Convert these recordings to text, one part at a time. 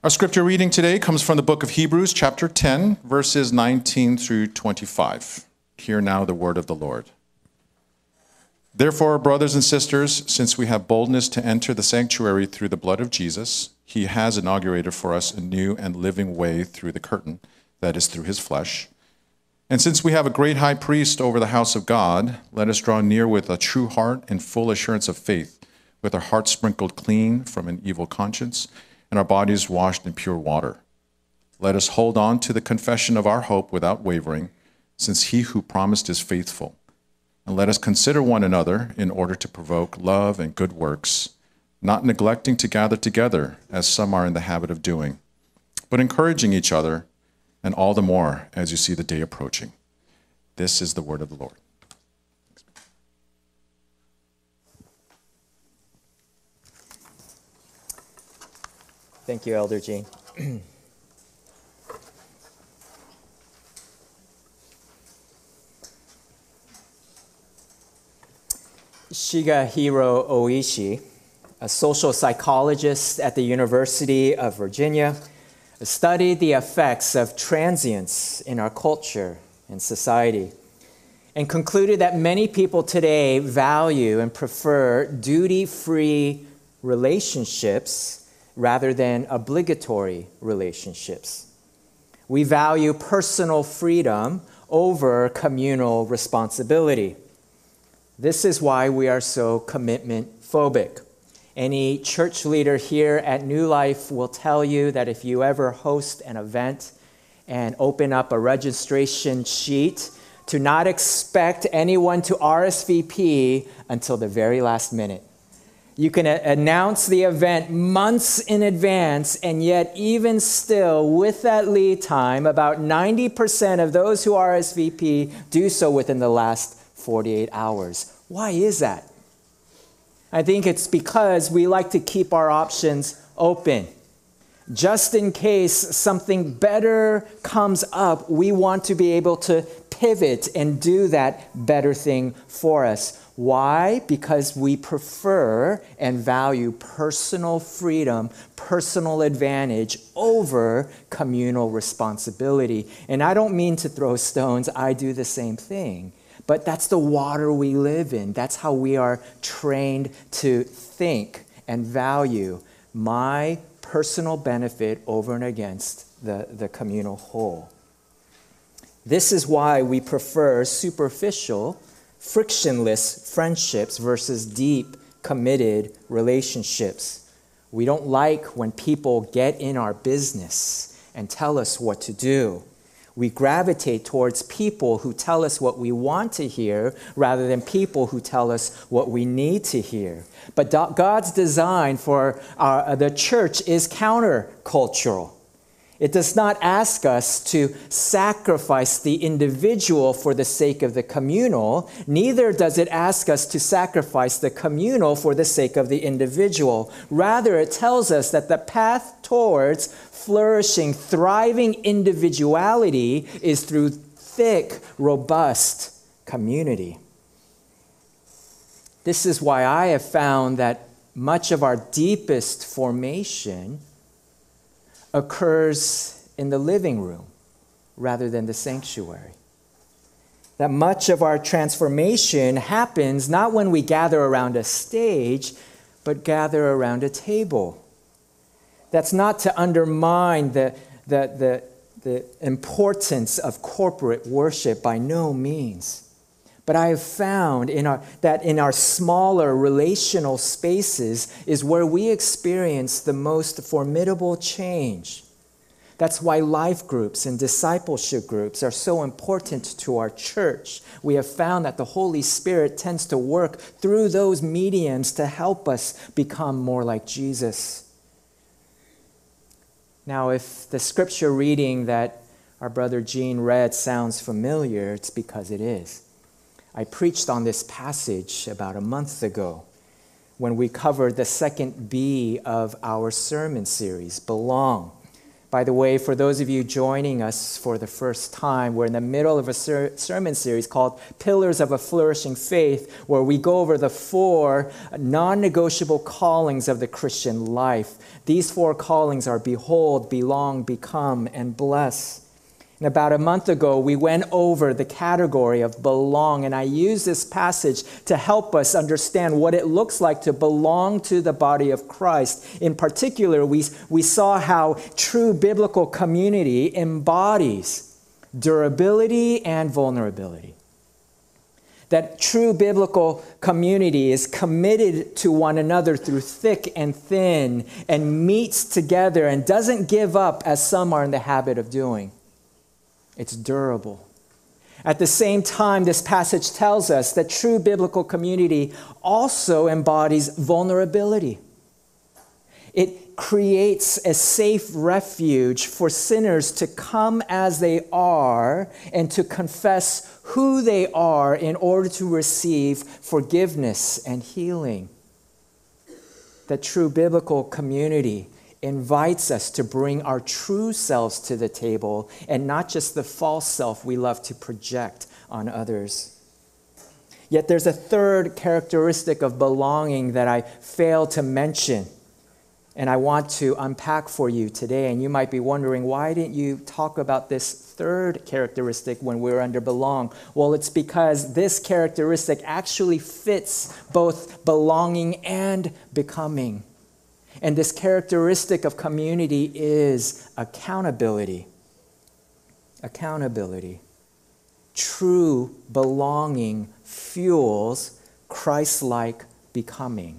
Our scripture reading today comes from the book of Hebrews, chapter 10, verses 19 through 25. Hear now the word of the Lord. Therefore, brothers and sisters, since we have boldness to enter the sanctuary through the blood of Jesus, he has inaugurated for us a new and living way through the curtain, that is, through his flesh. And since we have a great high priest over the house of God, let us draw near with a true heart and full assurance of faith, with our hearts sprinkled clean from an evil conscience, and our bodies washed in pure water. Let us hold on to the confession of our hope without wavering, since he who promised is faithful. And let us consider one another in order to provoke love and good works, not neglecting to gather together, as some are in the habit of doing, but encouraging each other, and all the more as you see the day approaching. This is the word of the Lord. Thank you, Elder Gene. Shigehiro Oishi, a social psychologist at the University of Virginia, studied the effects of transience in our culture and society, and concluded that many people today value and prefer duty-free relationships rather than obligatory relationships. We value personal freedom over communal responsibility. This is why we are so commitment phobic. Any church leader here at New Life will tell you that if you ever host an event and open up a registration sheet, to not expect anyone to RSVP until the very last minute. You can announce the event months in advance, and yet even still, with that lead time, about 90% of those who RSVP do so within the last 48 hours. Why is that? I think it's because we like to keep our options open. Just in case something better comes up, we want to be able to pivot and do that better thing for us. Why? Because we prefer and value personal freedom, personal advantage over communal responsibility. And I don't mean to throw stones. I do the same thing. But that's the water we live in. That's how we are trained to think and value my personal benefit over and against the communal whole. This is why we prefer superficial, frictionless friendships versus deep, committed relationships. We don't like when people get in our business and tell us what to do. We gravitate towards people who tell us what we want to hear rather than people who tell us what we need to hear. But God's design for the church is countercultural. It does not ask us to sacrifice the individual for the sake of the communal. Neither does it ask us to sacrifice the communal for the sake of the individual. Rather, it tells us that the path towards flourishing, thriving individuality is through thick, robust community. This is why I have found that much of our deepest formation occurs in the living room rather than the sanctuary. That much of our transformation happens not when we gather around a stage, but gather around a table. That's not to undermine the importance of corporate worship, by no means. But I have found that in our smaller relational spaces is where we experience the most formidable change. That's why life groups and discipleship groups are so important to our church. We have found that the Holy Spirit tends to work through those mediums to help us become more like Jesus. Now, if the scripture reading that our brother Gene read sounds familiar, it's because it is. I preached on this passage about a month ago when we covered the second B of our sermon series, Belong. By the way, for those of you joining us for the first time, we're in the middle of a sermon series called Pillars of a Flourishing Faith, where we go over the 4 non-negotiable callings of the Christian life. These 4 callings are behold, belong, become, and bless. And about a month ago, we went over the category of belong, and I used this passage to help us understand what it looks like to belong to the body of Christ. In particular, we saw how true biblical community embodies durability and vulnerability. That true biblical community is committed to one another through thick and thin and meets together and doesn't give up as some are in the habit of doing. It's durable. At the same time, this passage tells us that true biblical community also embodies vulnerability. It creates a safe refuge for sinners to come as they are and to confess who they are in order to receive forgiveness and healing. That true biblical community invites us to bring our true selves to the table and not just the false self we love to project on others. Yet there's a third characteristic of belonging that I failed to mention, and I want to unpack for you today. And you might be wondering, why didn't you talk about this third characteristic when we're under belong? Well, it's because this characteristic actually fits both belonging and becoming. And this characteristic of community is accountability. Accountability. True belonging fuels Christ-like becoming.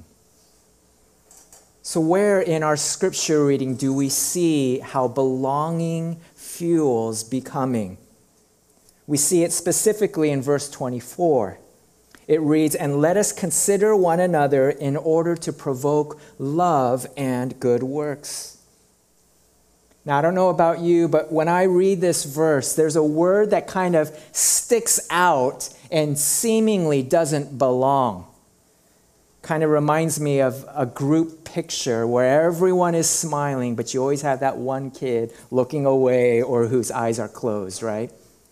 So where in our scripture reading do we see how belonging fuels becoming? We see it specifically in verse 24. It reads, "And let us consider one another in order to provoke love and good works." Now, I don't know about you, but when I read this verse, there's a word that kind of sticks out and seemingly doesn't belong. Kind of reminds me of a group picture where everyone is smiling, but you always have that one kid looking away or whose eyes are closed, right?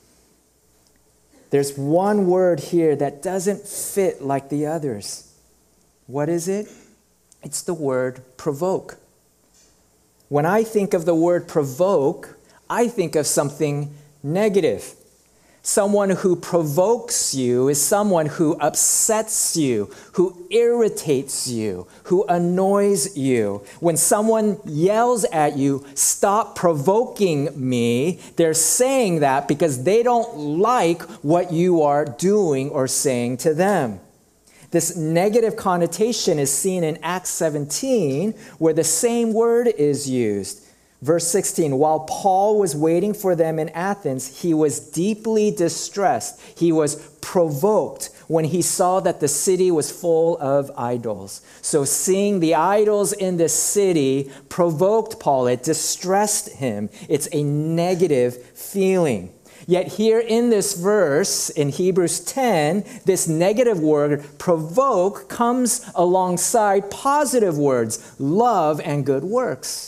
There's one word here that doesn't fit like the others. What is it? It's the word provoke. When I think of the word provoke, I think of something negative. Someone who provokes you is someone who upsets you, who irritates you, who annoys you. When someone yells at you, "Stop provoking me," they're saying that because they don't like what you are doing or saying to them. This negative connotation is seen in Acts 17, where the same word is used. Verse 16, while Paul was waiting for them in Athens, he was deeply distressed. He was provoked when he saw that the city was full of idols. So seeing the idols in the city provoked Paul. It distressed him. It's a negative feeling. Yet here in this verse, in Hebrews 10, this negative word, provoke, comes alongside positive words, love and good works.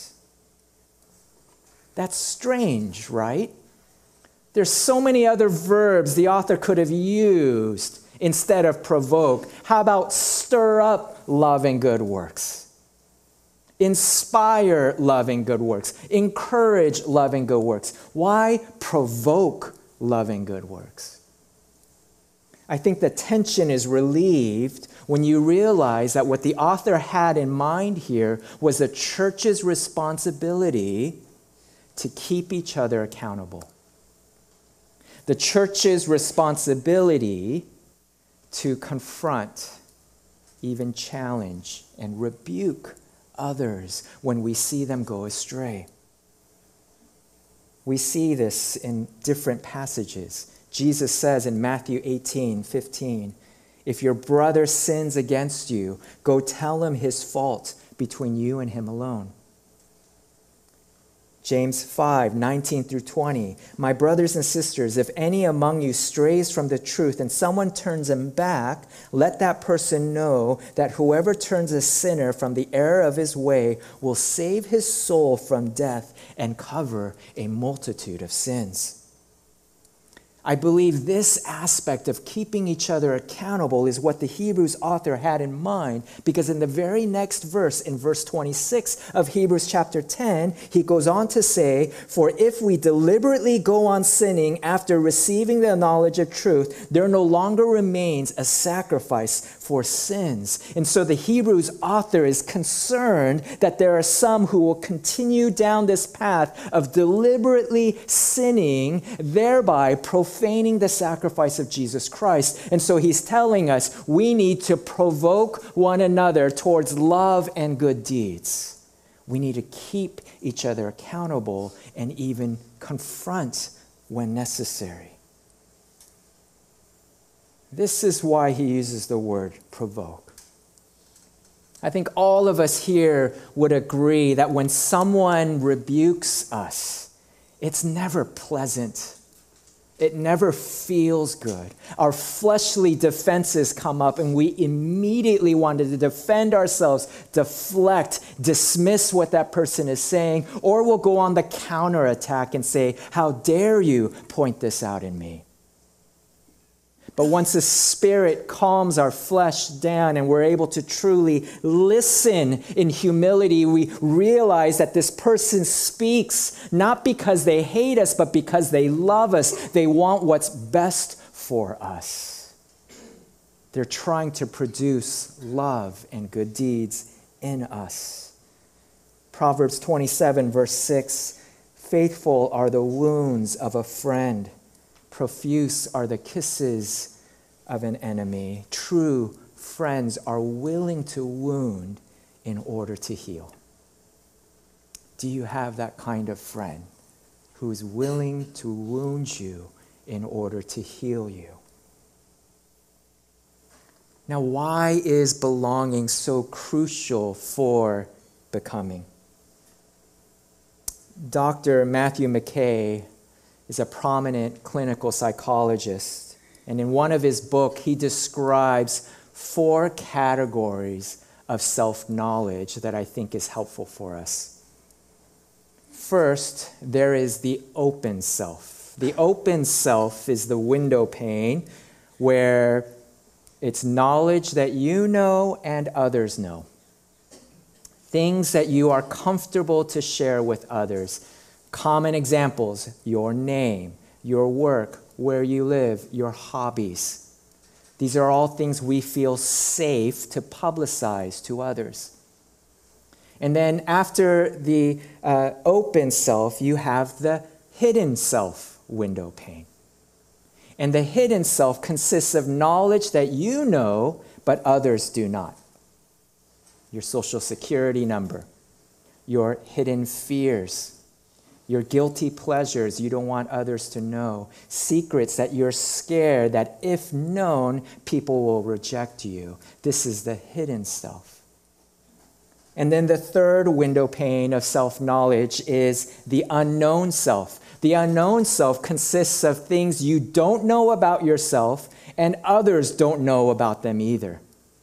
That's strange, right? There's so many other verbs the author could have used instead of provoke. How about stir up love and good works? Inspire love and good works. Encourage love and good works. Why provoke love and good works? I think the tension is relieved when you realize that what the author had in mind here was the church's responsibility to keep each other accountable. The church's responsibility to confront, even challenge, and rebuke others when we see them go astray. We see this in different passages. Jesus says in Matthew 18:15, "If your brother sins against you, go tell him his fault between you and him alone." James 5:19 through 20. My brothers and sisters, if any among you strays from the truth and someone turns him back, let that person know that whoever turns a sinner from the error of his way will save his soul from death and cover a multitude of sins. I believe this aspect of keeping each other accountable is what the Hebrews author had in mind, because in the very next verse, in verse 26 of Hebrews chapter 10, he goes on to say, for if we deliberately go on sinning after receiving the knowledge of truth, there no longer remains a sacrifice for sins. And so the Hebrews author is concerned that there are some who will continue down this path of deliberately sinning, thereby profaning the sacrifice of Jesus Christ. And so he's telling us we need to provoke one another towards love and good deeds. We need to keep each other accountable and even confront when necessary. This is why he uses the word provoke. I think all of us here would agree that when someone rebukes us, it's never pleasant. It never feels good. Our fleshly defenses come up and we immediately want to defend ourselves, deflect, dismiss what that person is saying, or we'll go on the counterattack and say, how dare you point this out in me? But once the Spirit calms our flesh down and we're able to truly listen in humility, we realize that this person speaks not because they hate us, but because they love us. They want what's best for us. They're trying to produce love and good deeds in us. Proverbs 27, verse 6, faithful are the wounds of a friend. Profuse are the kisses of an enemy. True friends are willing to wound in order to heal. Do you have that kind of friend who is willing to wound you in order to heal you? Now, why is belonging so crucial for becoming? Dr. Matthew McKay is a prominent clinical psychologist. And in one of his books, he describes 4 categories of self-knowledge that I think is helpful for us. First, there is the open self. The open self is the window pane where it's knowledge that you know and others know. Things that you are comfortable to share with others. Common examples, your name, your work, where you live, your hobbies. These are all things we feel safe to publicize to others. And then after the open self, you have the hidden self window pane. And the hidden self consists of knowledge that you know, but others do not. Your social security number, your hidden fears, your guilty pleasures you don't want others to know, secrets that you're scared that if known, people will reject you. This is the hidden self. And then the third window pane of self-knowledge is the unknown self. The unknown self consists of things you don't know about yourself and others don't know about them either.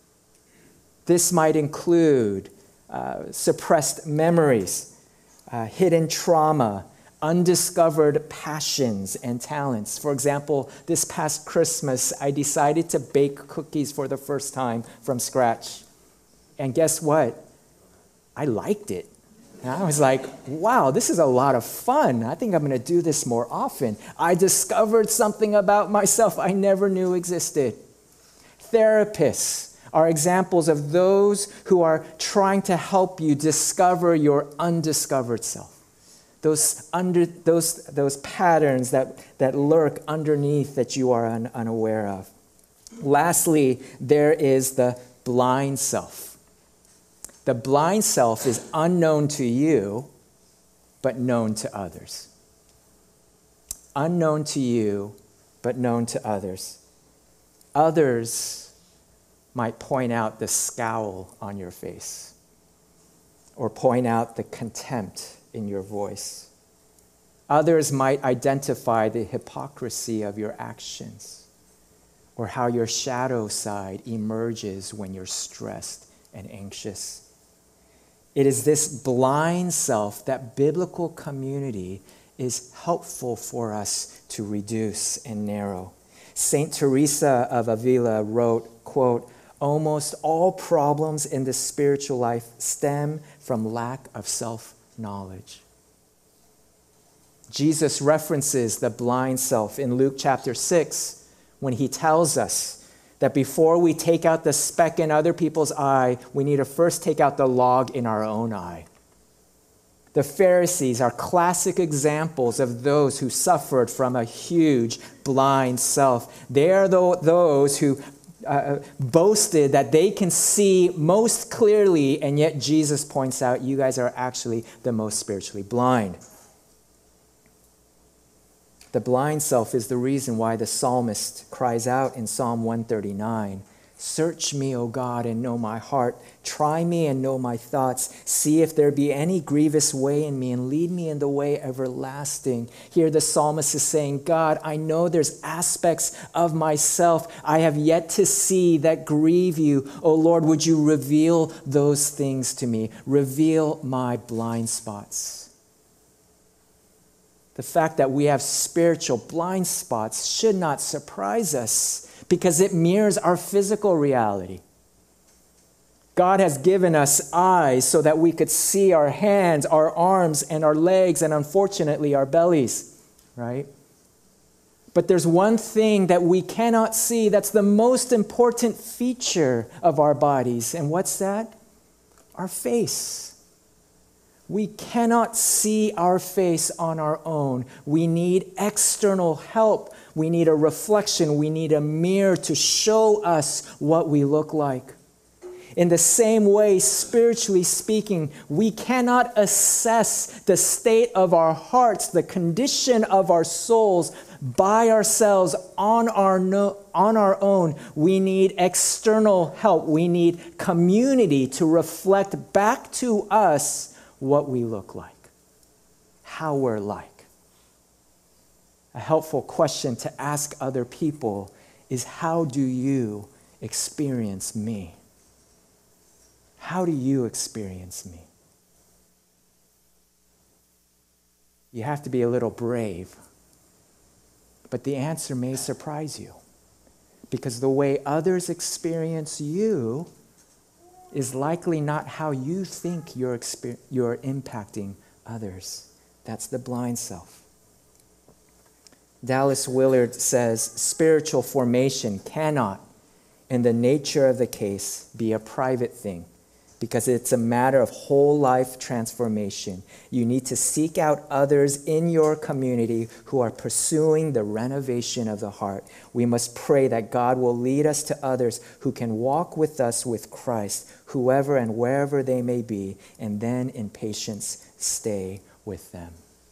This might include suppressed memories, hidden trauma, undiscovered passions and talents. For example, this past Christmas, I decided to bake cookies for the first time from scratch. And guess what? I liked it. And I was like, wow, this is a lot of fun. I think I'm going to do this more often. I discovered something about myself I never knew existed. Therapists are examples of those who are trying to help you discover your undiscovered self. Those patterns that lurk underneath that you are unaware of. Lastly, there is the blind self. The blind self is unknown to you, but known to others. Unknown to you, but known to others. Others might point out the scowl on your face, or point out the contempt in your voice, Others might identify the hypocrisy of your actions or how your shadow side emerges when you're stressed and anxious. It is this blind self that biblical community is helpful for us to reduce and narrow. Saint Teresa of Avila wrote, quote, "Almost all problems in the spiritual life stem from lack of self-knowledge." Jesus references the blind self in Luke chapter 6 when he tells us that before we take out the speck in other people's eye, we need to first take out the log in our own eye. The Pharisees are classic examples of those who suffered from a huge blind self. They are those who boasted that they can see most clearly, and yet Jesus points out, you guys are actually the most spiritually blind. The blind self is the reason why the psalmist cries out in Psalm 139, "Search me, O God, and know my heart. Try me and know my thoughts. See if there be any grievous way in me, and lead me in the way everlasting." Here the psalmist is saying, God, I know there's aspects of myself I have yet to see that grieve you. Oh Lord, would you reveal those things to me? Reveal my blind spots. The fact that we have spiritual blind spots should not surprise us because it mirrors our physical reality. God has given us eyes so that we could see our hands, our arms, and our legs, and unfortunately our bellies, right? But there's one thing that we cannot see that's the most important feature of our bodies. And what's that? Our face. We cannot see our face on our own. We need external help. We need a reflection. We need a mirror to show us what we look like. In the same way, spiritually speaking, we cannot assess the state of our hearts, the condition of our souls by ourselves on our own. We need external help. We need community to reflect back to us what we look like, how we're like. A helpful question to ask other people is, how do you experience me? How do you experience me? You have to be a little brave, but the answer may surprise you, because the way others experience you is likely not how you think you're impacting others. That's the blind self. Dallas Willard says, spiritual formation cannot, in the nature of the case, be a private thing, because it's a matter of whole life transformation. You need to seek out others in your community who are pursuing the renovation of the heart. We must pray that God will lead us to others who can walk with us with Christ, whoever and wherever they may be, and then in patience stay with them.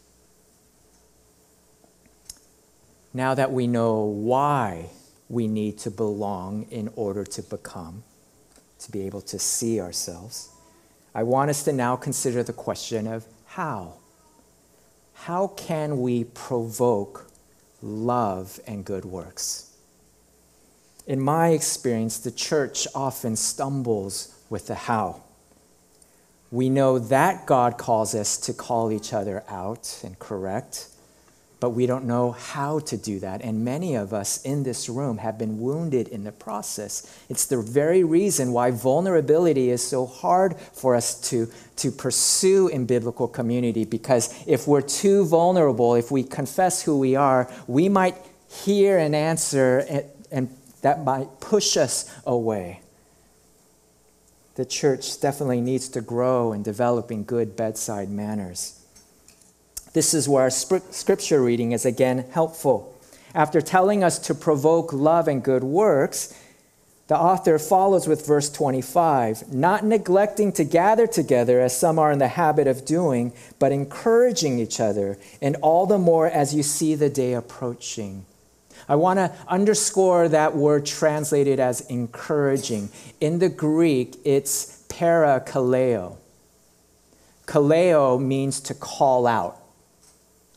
Now that we know why we need to belong in order to become, to be able to see ourselves, I want us to now consider the question of how. How can we provoke love and good works? In my experience, the church often stumbles with the how. We know that God calls us to call each other out and correct, but we don't know how to do that. And many of us in this room have been wounded in the process. It's the very reason why vulnerability is so hard for us to pursue in biblical community, because if we're too vulnerable, if we confess who we are, we might hear an answer and that might push us away. The church definitely needs to grow in developing good bedside manners. This is where our scripture reading is again helpful. After telling us to provoke love and good works, the author follows with verse 25, not neglecting to gather together as some are in the habit of doing, but encouraging each other, and all the more as you see the day approaching. I want to underscore that word translated as encouraging. In the Greek, it's parakaleo. Kaleo means to call out.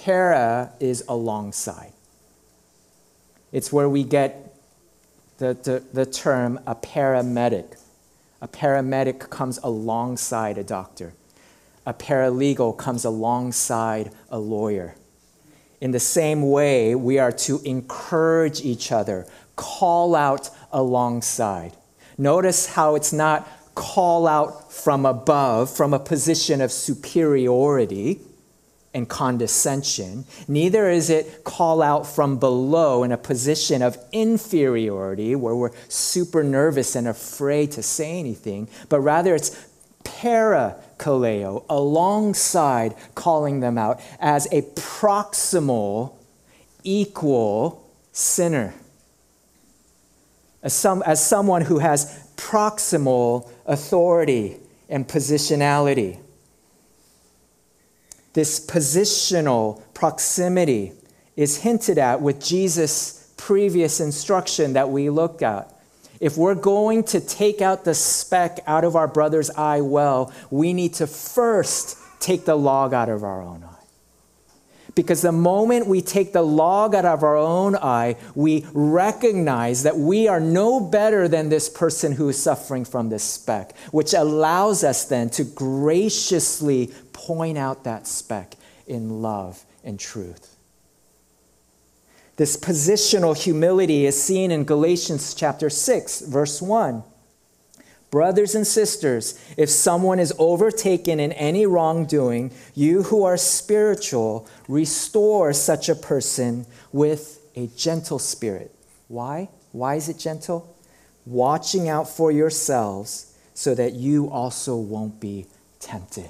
para is alongside. It's where we get the term a paramedic. A paramedic comes alongside a doctor. A paralegal comes alongside a lawyer. In the same way, we are to encourage each other, call out alongside. Notice how it's not call out from above, from a position of superiority and condescension. Neither is it call out from below in a position of inferiority where we're super nervous and afraid to say anything, but rather it's parakaleo, alongside calling them out as a proximal, equal sinner. As someone who has proximal authority and positionality. This positional proximity is hinted at with Jesus' previous instruction that we looked at. If we're going to take out the speck out of our brother's eye well, we need to first take the log out of our own eye. Because the moment we take the log out of our own eye, we recognize that we are no better than this person who is suffering from this speck, which allows us then to graciously point out that speck in love and truth. This positional humility is seen in Galatians chapter 6, verse 1. Brothers and sisters, if someone is overtaken in any wrongdoing, you who are spiritual, restore such a person with a gentle spirit. Why? Why is it gentle? Watching out for yourselves so that you also won't be tempted.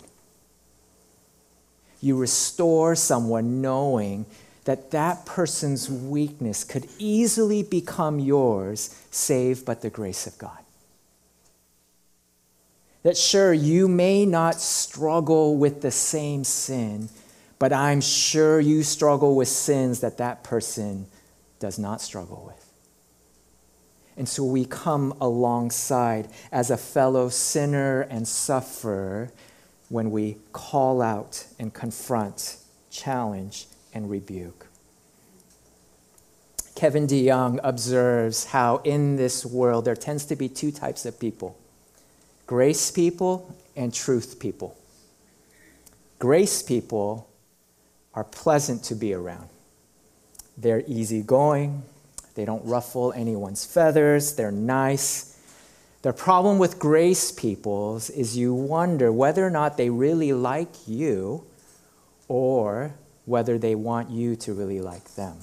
You restore someone knowing that that person's weakness could easily become yours, save but the grace of God. That sure, you may not struggle with the same sin, but I'm sure you struggle with sins that that person does not struggle with. And so we come alongside as a fellow sinner and sufferer when we call out and confront, challenge, and rebuke. Kevin DeYoung observes how in this world there tends to be two types of people: grace people and truth people. Grace people are pleasant to be around. They're easygoing. They don't ruffle anyone's feathers. They're nice. The problem with grace peoples is you wonder whether or not they really like you or whether they want you to really like them.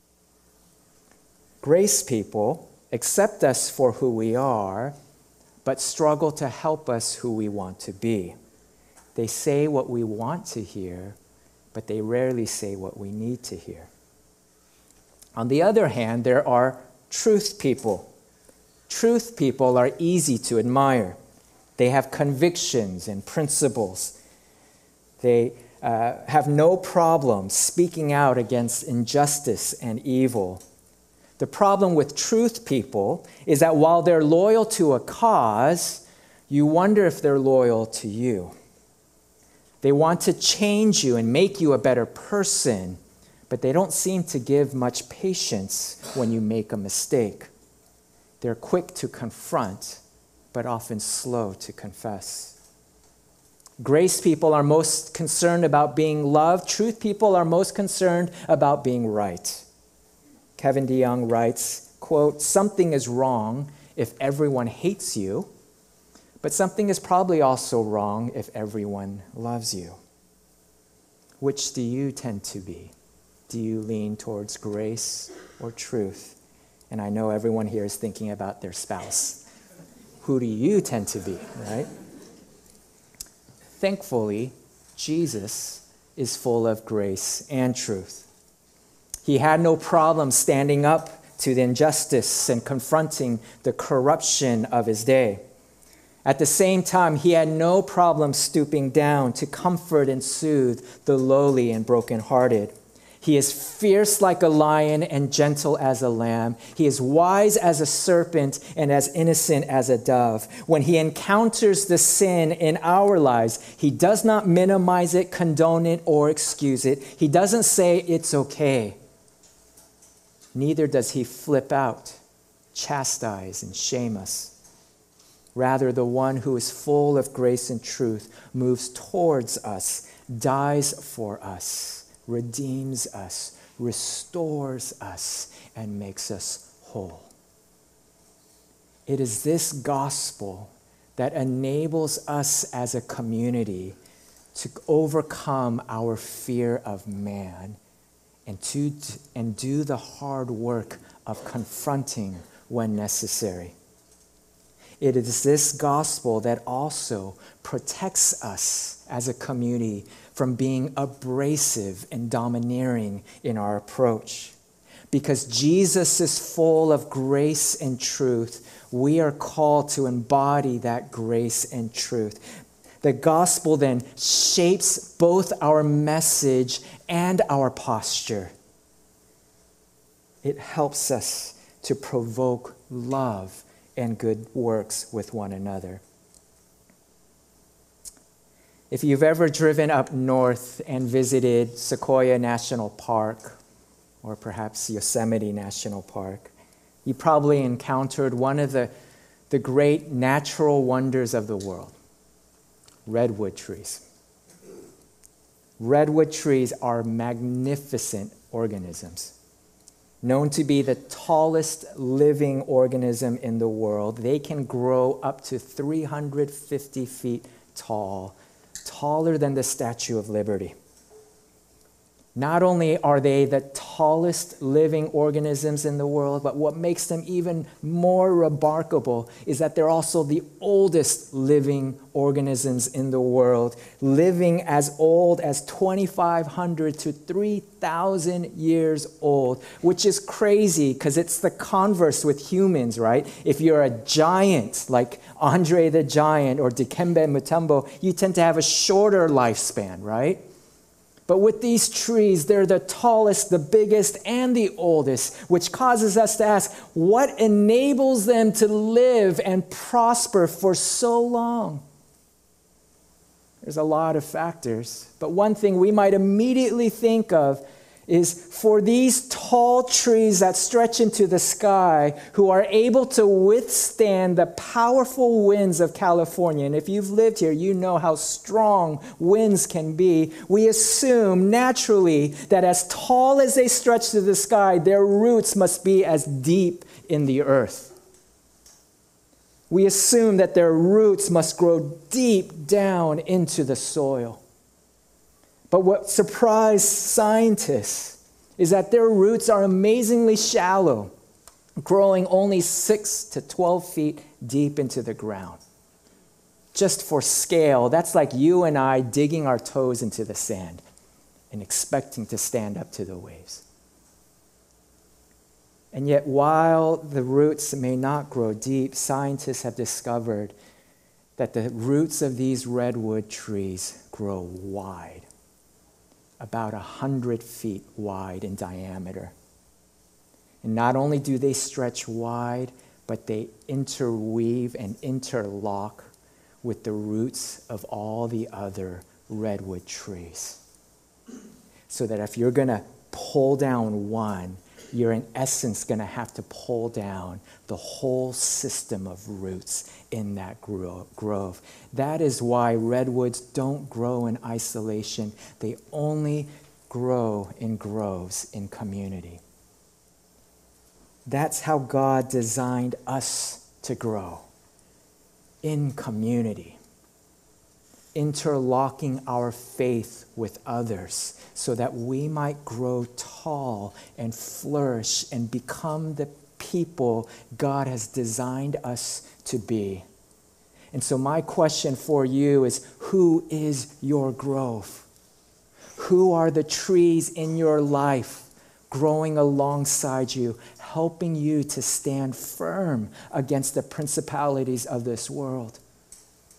Grace people accept us for who we are, but struggle to help us who we want to be. They say what we want to hear, but they rarely say what we need to hear. On the other hand, there are truth people. Truth people are easy to admire. They have convictions and principles. They have no problem speaking out against injustice and evil. The problem with truth people is that while they're loyal to a cause, you wonder if they're loyal to you. They want to change you and make you a better person, but they don't seem to give much patience when you make a mistake. They're quick to confront, but often slow to confess. Grace people are most concerned about being loved. Truth people are most concerned about being right. Kevin DeYoung writes, quote, "Something is wrong if everyone hates you, but something is probably also wrong if everyone loves you." Which do you tend to be? Do you lean towards grace or truth? And I know everyone here is thinking about their spouse. Who do you tend to be, right? Thankfully, Jesus is full of grace and truth. He had no problem standing up to the injustice and confronting the corruption of his day. At the same time, he had no problem stooping down to comfort and soothe the lowly and brokenhearted. He is fierce like a lion and gentle as a lamb. He is wise as a serpent and as innocent as a dove. When he encounters the sin in our lives, he does not minimize it, condone it, or excuse it. He doesn't say it's okay. Neither does he flip out, chastise, and shame us. Rather, the one who is full of grace and truth moves towards us, dies for us, redeems us, restores us, and makes us whole. It is this gospel that enables us as a community to overcome our fear of man and do the hard work of confronting when necessary. It is this gospel that also protects us as a community from being abrasive and domineering in our approach. Because Jesus is full of grace and truth, we are called to embody that grace and truth. The gospel then shapes both our message and our posture. It helps us to provoke love and good works with one another. If you've ever driven up north and visited Sequoia National Park, or perhaps Yosemite National Park, you probably encountered one of the great natural wonders of the world, redwood trees. Redwood trees are magnificent organisms. Known to be the tallest living organism in the world, they can grow up to 350 feet tall, taller than the Statue of Liberty. Not only are they the tallest living organisms in the world, but what makes them even more remarkable is that they're also the oldest living organisms in the world, living as old as 2,500 to 3,000 years old, which is crazy because it's the converse with humans, right? If you're a giant like Andre the Giant or Dikembe Mutombo, you tend to have a shorter lifespan, right? But with these trees, they're the tallest, the biggest, and the oldest, which causes us to ask, what enables them to live and prosper for so long? There's a lot of factors, but one thing we might immediately think of is for these tall trees that stretch into the sky, who are able to withstand the powerful winds of California. And if you've lived here, you know how strong winds can be. We assume naturally that as tall as they stretch to the sky, their roots must be as deep in the earth. We assume that their roots must grow deep down into the soil. But what surprised scientists is that their roots are amazingly shallow, growing only 6 to 12 feet deep into the ground. Just for scale, that's like you and I digging our toes into the sand and expecting to stand up to the waves. And yet, while the roots may not grow deep, scientists have discovered that the roots of these redwood trees grow wide, about 100 feet wide in diameter. And not only do they stretch wide, but they interweave and interlock with the roots of all the other redwood trees. So that if you're going to pull down one, you're in essence going to have to pull down the whole system of roots in that grove. That is why redwoods don't grow in isolation. They only grow in groves in community. That's how God designed us to grow, in community, interlocking our faith with others so that we might grow tall and flourish and become the people God has designed us to be. And so my question for you is, who is your grove? Who are the trees in your life growing alongside you, helping you to stand firm against the principalities of this world?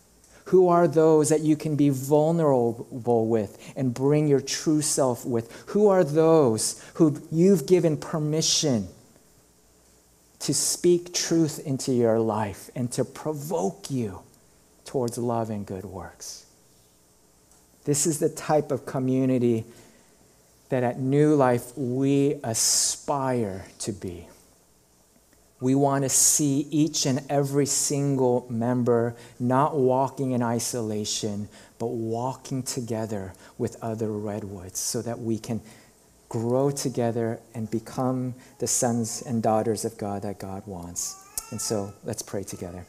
Who are those that you can be vulnerable with and bring your true self with? Who are those who you've given permission to speak truth into your life and to provoke you towards love and good works? This is the type of community that at New Life we aspire to be. We want to see each and every single member not walking in isolation, but walking together with other redwoods so that we can grow together and become the sons and daughters of God that God wants. And so let's pray together.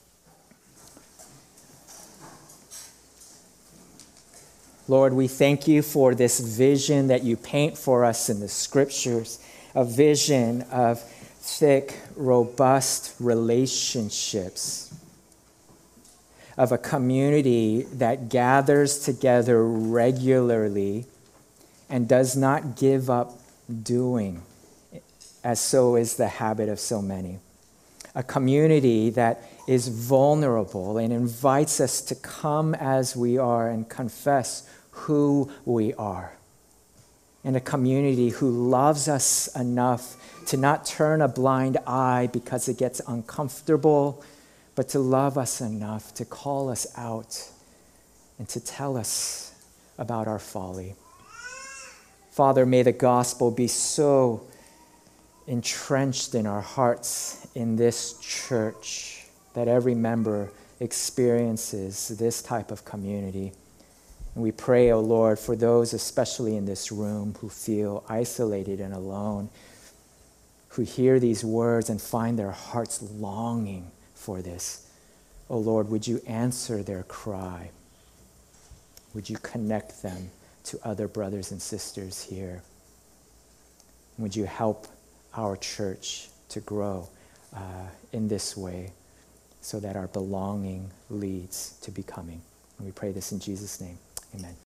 Lord, we thank you for this vision that you paint for us in the scriptures, a vision of thick, robust relationships, of a community that gathers together regularly and does not give up doing, as so is the habit of so many. A community that is vulnerable and invites us to come as we are and confess who we are. And a community who loves us enough to not turn a blind eye because it gets uncomfortable, but to love us enough to call us out and to tell us about our folly. Father, may the gospel be so entrenched in our hearts in this church that every member experiences this type of community. And we pray, O Lord, for those especially in this room who feel isolated and alone, who hear these words and find their hearts longing for this. O Lord, would you answer their cry? Would you connect them to other brothers and sisters here? Would you help our church to grow in this way so that our belonging leads to becoming? And we pray this in Jesus' name. Amen.